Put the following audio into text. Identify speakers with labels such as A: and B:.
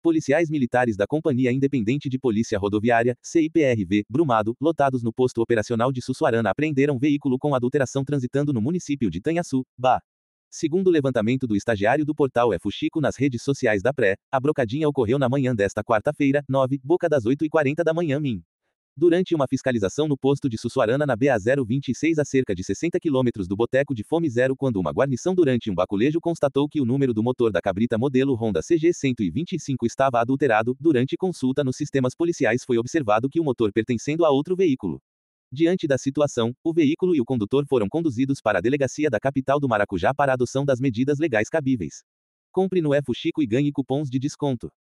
A: Policiais militares da Companhia Independente de Polícia Rodoviária, CIPRV, Brumado, lotados no posto operacional de Sussuarana apreenderam veículo com adulteração transitando no município de Tanhaçu, Bahia. Segundo o levantamento do estagiário do portal Fuxico nas redes sociais da Pré, a brocadinha ocorreu na manhã desta quarta-feira, 9, boca das 8h40 da manhã min. Durante uma fiscalização no posto de Sussuarana na BA 026 a cerca de 60 km do Boteco de Fome Zero, quando uma guarnição durante um baculejo constatou que o número do motor da cabrita modelo Honda CG 125 estava adulterado, durante consulta nos sistemas policiais foi observado que o motor pertencendo a outro veículo. Diante da situação, o veículo e o condutor foram conduzidos para a delegacia da capital do Maracujá para a adoção das medidas legais cabíveis. Compre no Fuxico e ganhe cupons de desconto.